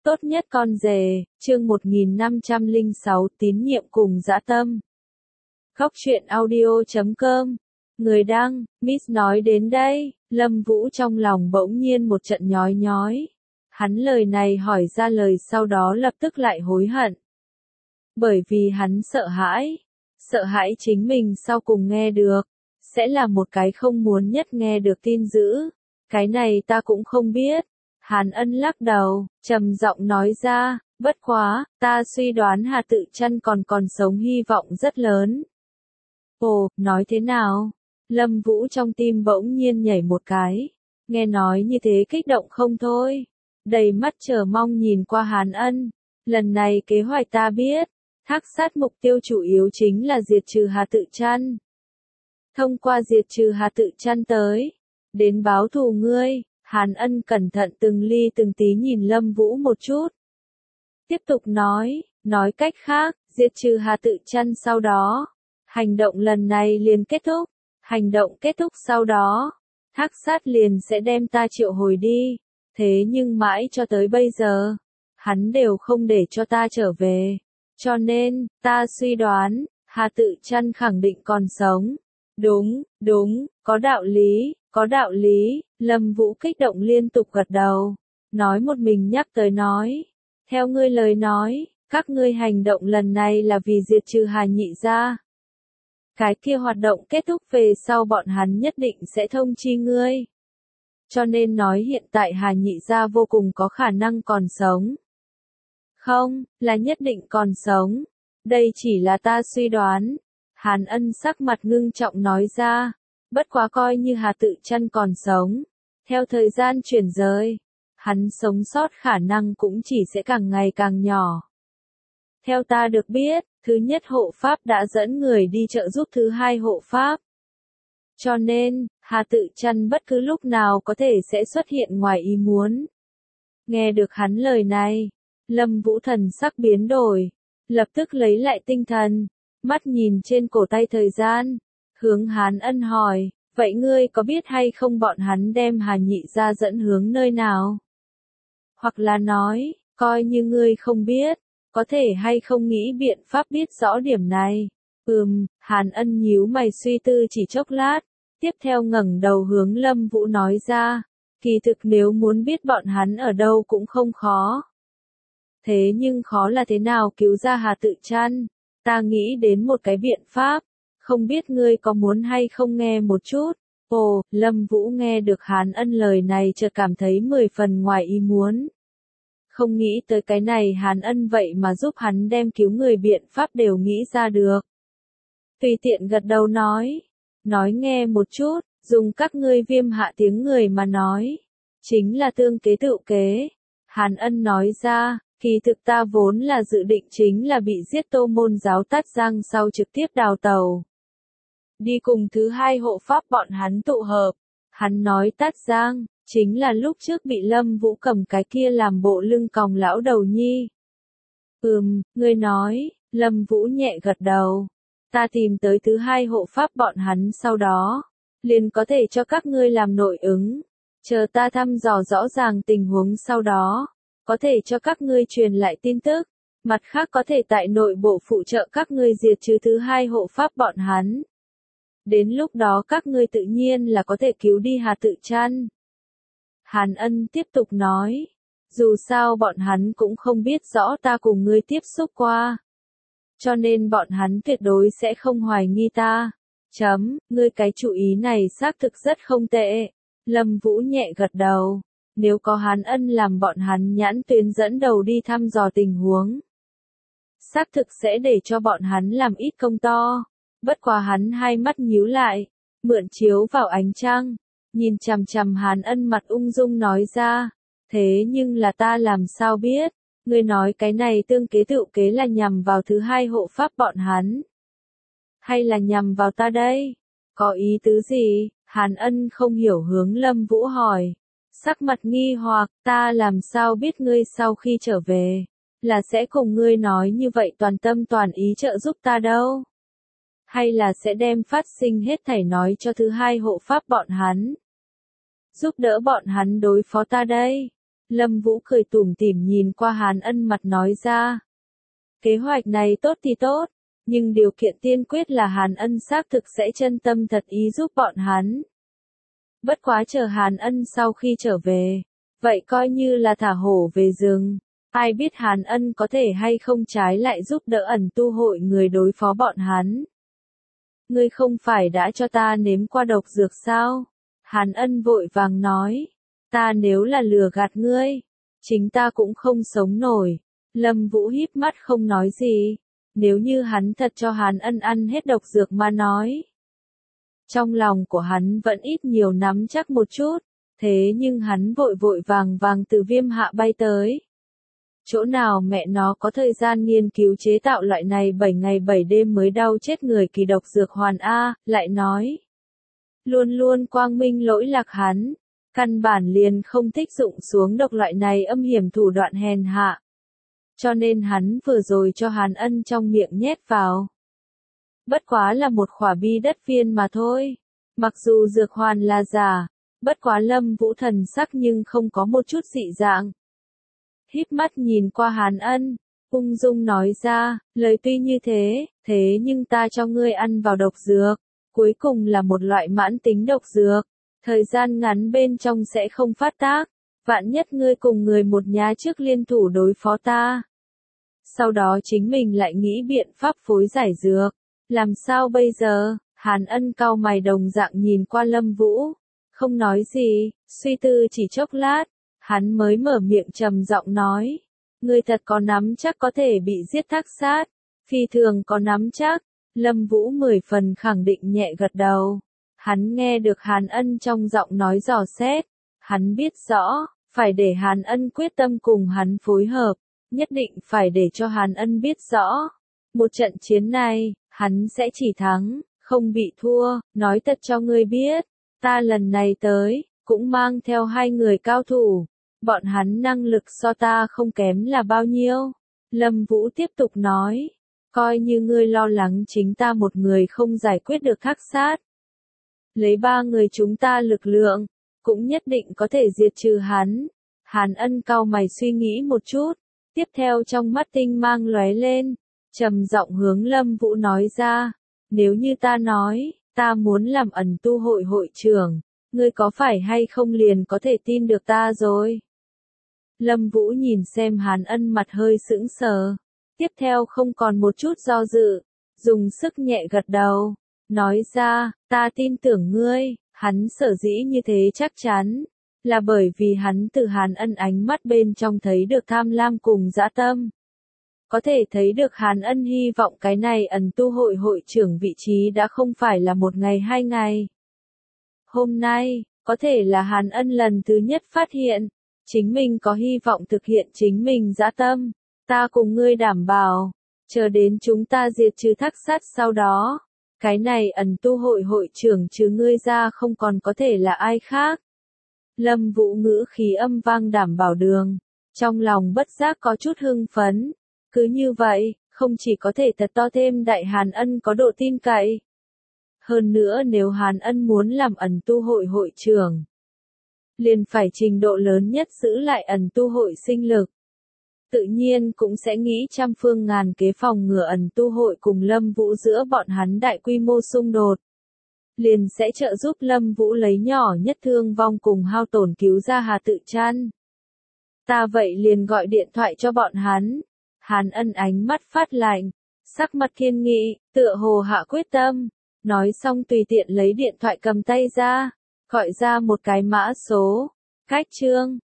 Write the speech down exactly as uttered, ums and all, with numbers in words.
Tốt nhất con rể, chương một nghìn năm trăm lẻ sáu tín nhiệm cùng dã tâm. Góc truyện audio chấm com. Người đăng, Miss nói đến đây, Lâm Vũ trong lòng bỗng nhiên một trận nhói nhói. Hắn lời này hỏi ra lời sau đó lập tức lại hối hận. Bởi vì hắn sợ hãi. Sợ hãi chính mình sau cùng nghe được. Sẽ là một cái không muốn nhất nghe được tin dữ. Cái này ta cũng không biết. Hàn Ân lắc đầu, trầm giọng nói ra, bất quá, ta suy đoán Hà Tự Chân còn còn sống hy vọng rất lớn. Ồ, nói thế nào? Lâm Vũ trong tim bỗng nhiên nhảy một cái, nghe nói như thế kích động không thôi. Đầy mắt chờ mong nhìn qua Hàn Ân, lần này kế hoạch ta biết, thác sát mục tiêu chủ yếu chính là diệt trừ Hà Tự Chân. Thông qua diệt trừ Hà Tự Chân tới, đến báo thù ngươi. Hàn Ân cẩn thận từng ly từng tí nhìn Lâm Vũ một chút. Tiếp tục nói, nói cách khác, diệt trừ Hà Tự Chân sau đó. Hành động lần này liền kết thúc. Hành động kết thúc sau đó. Thác sát liền sẽ đem ta triệu hồi đi. Thế nhưng mãi cho tới bây giờ, hắn đều không để cho ta trở về. Cho nên, ta suy đoán, Hà Tự Chân khẳng định còn sống. Đúng, đúng, có đạo lý, có đạo lý. Lâm Vũ kích động liên tục gật đầu, nói một mình nhắc tới nói. Theo ngươi lời nói, các ngươi hành động lần này là vì diệt trừ Hà Nhị gia. Cái kia hoạt động kết thúc về sau bọn hắn nhất định sẽ thông chi ngươi. Cho nên nói hiện tại Hà Nhị gia vô cùng có khả năng còn sống. Không, là nhất định còn sống. Đây chỉ là ta suy đoán. Hàn Ân sắc mặt ngưng trọng nói ra. Bất quá coi như Hà Tự Chân còn sống. Theo thời gian chuyển rời, hắn sống sót khả năng cũng chỉ sẽ càng ngày càng nhỏ. Theo ta được biết, thứ nhất hộ pháp đã dẫn người đi trợ giúp thứ hai hộ pháp. Cho nên, Hà Tự Chân bất cứ lúc nào có thể sẽ xuất hiện ngoài ý muốn. Nghe được hắn lời này, Lâm Vũ thần sắc biến đổi, lập tức lấy lại tinh thần, mắt nhìn trên cổ tay thời gian, hướng Hàn Ân hỏi. Vậy ngươi có biết hay không bọn hắn đem Hà Nhị gia dẫn hướng nơi nào? Hoặc là nói, coi như ngươi không biết, có thể hay không nghĩ biện pháp biết rõ điểm này? Ừm, Hàn Ân nhíu mày suy tư chỉ chốc lát, tiếp theo ngẩng đầu hướng Lâm Vũ nói ra, kỳ thực nếu muốn biết bọn hắn ở đâu cũng không khó. Thế nhưng khó là thế nào cứu ra Hà Tự Chân? Ta nghĩ đến một cái biện pháp. Không biết ngươi có muốn hay không nghe một chút. Ồ, Lâm Vũ nghe được Hàn Ân lời này chợt cảm thấy mười phần ngoài ý muốn. Không nghĩ tới cái này Hàn Ân vậy mà giúp hắn đem cứu người biện pháp đều nghĩ ra được. Tùy tiện gật đầu nói. Nói nghe một chút, dùng các ngươi Viêm Hạ tiếng người mà nói. Chính là tương kế tự kế. Hàn Ân nói ra. Kỳ thực ta vốn là dự định chính là bị giết Tô Môn giáo Tát Giang sau trực tiếp đào tàu. Đi cùng thứ hai hộ pháp bọn hắn tụ hợp. Hắn nói Tát Giang, chính là lúc trước bị Lâm Vũ cầm cái kia làm bộ lưng còng lão đầu nhi. Ừm, ngươi nói, Lâm Vũ nhẹ gật đầu. Ta tìm tới thứ hai hộ pháp bọn hắn sau đó. Liền có thể cho các ngươi làm nội ứng. Chờ ta thăm dò rõ ràng tình huống sau đó. Có thể cho các ngươi truyền lại tin tức. Mặt khác có thể tại nội bộ phụ trợ các ngươi diệt trừ thứ hai hộ pháp bọn hắn. Đến lúc đó các ngươi tự nhiên là có thể cứu đi Hà Tự Chân. Hàn Ân tiếp tục nói. Dù sao bọn hắn cũng không biết rõ ta cùng ngươi tiếp xúc qua. Cho nên bọn hắn tuyệt đối sẽ không hoài nghi ta. Chấm, ngươi cái chủ ý này xác thực rất không tệ. Lâm Vũ nhẹ gật đầu. Nếu có Hàn Ân làm bọn hắn nhãn tuyến dẫn đầu đi thăm dò tình huống. Xác thực sẽ để cho bọn hắn làm ít công to. Bất quá hắn hai mắt nhíu lại, mượn chiếu vào ánh trăng, nhìn chằm chằm Hàn Ân mặt ung dung nói ra, thế nhưng là ta làm sao biết, ngươi nói cái này tương kế tự kế là nhằm vào thứ hai hộ pháp bọn hắn, hay là nhằm vào ta đây, có ý tứ gì, Hàn Ân không hiểu hướng Lâm Vũ hỏi, sắc mặt nghi hoặc, ta làm sao biết ngươi sau khi trở về, là sẽ cùng ngươi nói như vậy toàn tâm toàn ý trợ giúp ta đâu. Hay là sẽ đem phát sinh hết thảy nói cho thứ hai hộ pháp bọn hắn. Giúp đỡ bọn hắn đối phó ta đây. Lâm Vũ cười tủm tỉm nhìn qua Hàn Ân mặt nói ra. Kế hoạch này tốt thì tốt, nhưng điều kiện tiên quyết là Hàn Ân xác thực sẽ chân tâm thật ý giúp bọn hắn. Bất quá chờ Hàn Ân sau khi trở về, vậy coi như là thả hổ về rừng. Ai biết Hàn Ân có thể hay không trái lại giúp đỡ ẩn tu hội người đối phó bọn hắn. Ngươi không phải đã cho ta nếm qua độc dược sao? Hàn Ân vội vàng nói. Ta nếu là lừa gạt ngươi, chính ta cũng không sống nổi. Lâm Vũ híp mắt không nói gì. Nếu như hắn thật cho Hàn Ân ăn hết độc dược mà nói. Trong lòng của hắn vẫn ít nhiều nắm chắc một chút. Thế nhưng hắn vội vội vàng vàng từ Viêm Hạ bay tới. Chỗ nào mẹ nó có thời gian nghiên cứu chế tạo loại này bảy ngày bảy đêm mới đau chết người kỳ độc dược hoàn A, lại nói. Luôn luôn quang minh lỗi lạc hắn, căn bản liền không thích dụng xuống độc loại này âm hiểm thủ đoạn hèn hạ. Cho nên hắn vừa rồi cho Hàn Ân trong miệng nhét vào. Bất quá là một khỏa bi đất viên mà thôi. Mặc dù dược hoàn là giả, bất quá Lâm Vũ thần sắc nhưng không có một chút dị dạng. Híp mắt nhìn qua Hàn Ân, ung dung nói ra, lời tuy như thế, thế nhưng ta cho ngươi ăn vào độc dược, cuối cùng là một loại mãn tính độc dược, thời gian ngắn bên trong sẽ không phát tác, vạn nhất ngươi cùng người một nhà trước liên thủ đối phó ta. Sau đó chính mình lại nghĩ biện pháp phối giải dược, làm sao bây giờ? Hàn Ân cau mày đồng dạng nhìn qua Lâm Vũ, không nói gì, suy tư chỉ chốc lát. Hắn mới mở miệng trầm giọng nói, ngươi thật có nắm chắc có thể bị giết thác sát, phi thường có nắm chắc. Lâm Vũ mười phần khẳng định nhẹ gật đầu. Hắn nghe được Hàn Ân trong giọng nói dò xét, hắn biết rõ, phải để Hàn Ân quyết tâm cùng hắn phối hợp, nhất định phải để cho Hàn Ân biết rõ, một trận chiến này, hắn sẽ chỉ thắng, không bị thua. Nói thật cho ngươi biết, ta lần này tới, cũng mang theo hai người cao thủ. Bọn hắn năng lực so ta không kém là bao nhiêu? Lâm Vũ tiếp tục nói, coi như ngươi lo lắng chính ta một người không giải quyết được thác sát. Lấy ba người chúng ta lực lượng, cũng nhất định có thể diệt trừ hắn. Hàn Ân cau mày suy nghĩ một chút, tiếp theo trong mắt tinh mang lóe lên, trầm giọng hướng Lâm Vũ nói ra, nếu như ta nói, ta muốn làm ẩn tu hội hội trưởng, ngươi có phải hay không liền có thể tin được ta rồi? Lâm Vũ nhìn xem Hàn Ân mặt hơi sững sờ, tiếp theo không còn một chút do dự, dùng sức nhẹ gật đầu, nói ra, ta tin tưởng ngươi. Hắn sở dĩ như thế chắc chắn, là bởi vì hắn từ Hàn Ân ánh mắt bên trong thấy được tham lam cùng dã tâm. Có thể thấy được Hàn Ân hy vọng cái này ẩn tu hội hội trưởng vị trí đã không phải là một ngày hai ngày. Hôm nay, có thể là Hàn Ân lần thứ nhất phát hiện, chính mình có hy vọng thực hiện chính mình dã tâm. Ta cùng ngươi đảm bảo, chờ đến chúng ta diệt trừ thác sát sau đó, cái này ẩn tu hội hội trưởng trừ ngươi ra không còn có thể là ai khác. Lâm Vũ ngữ khí âm vang đảm bảo đường, trong lòng bất giác có chút hưng phấn. Cứ như vậy, không chỉ có thể thật to thêm đại Hàn Ân có độ tin cậy. Hơn nữa nếu Hàn Ân muốn làm ẩn tu hội hội trưởng, liền phải trình độ lớn nhất giữ lại ẩn tu hội sinh lực. Tự nhiên cũng sẽ nghĩ trăm phương ngàn kế phòng ngừa ẩn tu hội cùng Lâm Vũ giữa bọn hắn đại quy mô xung đột. Liền sẽ trợ giúp Lâm Vũ lấy nhỏ nhất thương vong cùng hao tổn cứu ra Hà Tự Trăn. Ta vậy liền gọi điện thoại cho bọn hắn. Hàn Ân ánh mắt phát lạnh, sắc mặt kiên nghị, tựa hồ hạ quyết tâm. Nói xong tùy tiện lấy điện thoại cầm tay ra, gọi ra một cái mã số. Cách chương